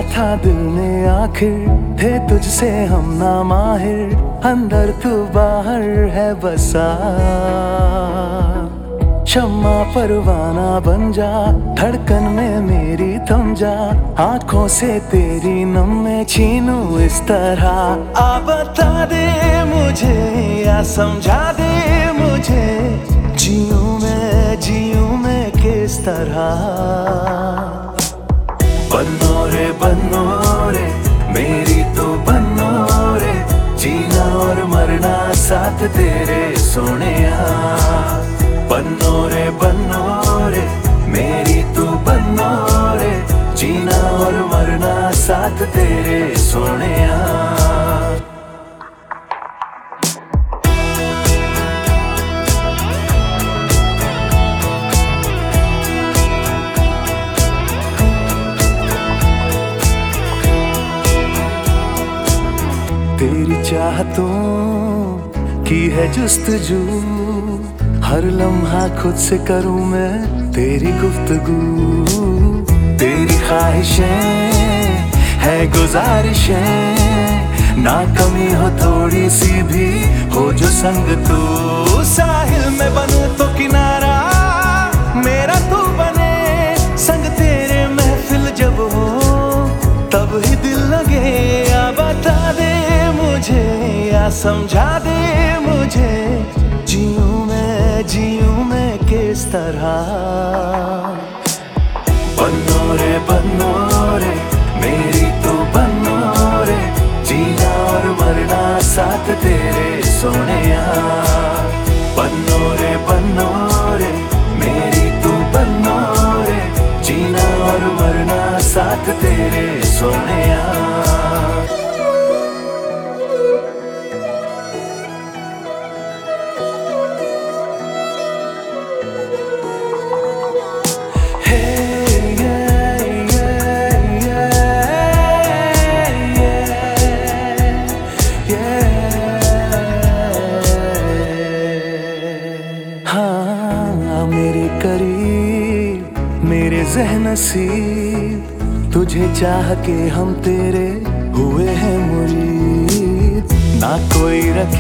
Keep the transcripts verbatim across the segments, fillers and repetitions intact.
था दिल ने आखिर, थे तुझसे हम ना माहिर, अंदर तू बाहर है बसा। शम्मा परवाना बन जा, धड़कन में मेरी थम जा, आंखों से तेरी नम में छीनूं इस तरह। आ बता दे मुझे या समझा दे मुझे, जीऊं मैं जीऊं मैं किस तरह। बन्नो रे बन्नो रे मेरी तो बन्नो रे, जीना और मरना साथ तेरे सोनिया। बन्नो रे बन्नो रे मेरी तू बन्नो रे, जीना और मरना साथ तेरे सोनिया। तेरी चाहतों की है जुस्तजू, हर लम्हा खुद से करूं मैं तेरी गुफ्तगू। तेरी ख्वाहिशें है गुजारिशें, ना कमी हो थोड़ी सी भी, हो जो संग तू। साहिल में बनूं तो किनारा मेरा तू बने, संग तेरे महफिल जब हो तब ही दिल लगे। या बता दे मुझे या समझा दे मुझे, जीऊं मैं जीऊं मैं किस तरह। बन्नो रे बन्नो रे मेरी तो बन्नो रे, जीना और मरना साथ तेरे सोनिया। बन्नो रे बन्नो रे मेरी तो बन्नो रे, जीना और मरना साथ तेरे सोनिया। हाँ मेरे करीब मेरे ज़हन-नसीब, तुझे चाह के हम तेरे हुए हैं मुरीद। ना कोई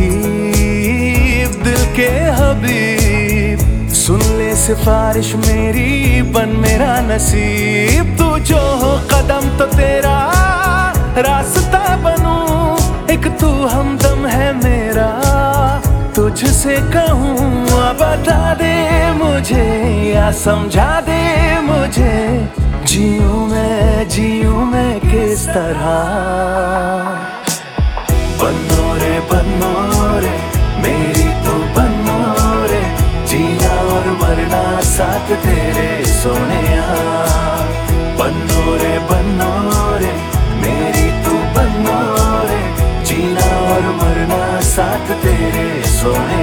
रकीब दिल के हबीब, सुन ले सिफारिश मेरी बन मेरा नसीब। तू जो हो कदम तो तेरा रास्ता बनूं, एक तू हमदम है मेरा तुझसे कहूँ। बता दे मुझे या समझा दे मुझे, जीऊं मैं जीऊं मैं किस तरह। बन्नो रे बन्नो रे मेरी तो बन्नो रे, जीना और मरना साथ तेरे सोनिया। बन्नो रे बन्नो रे मेरी तो बन्नो रे, जीना और मरना साथ तेरे सोनिया।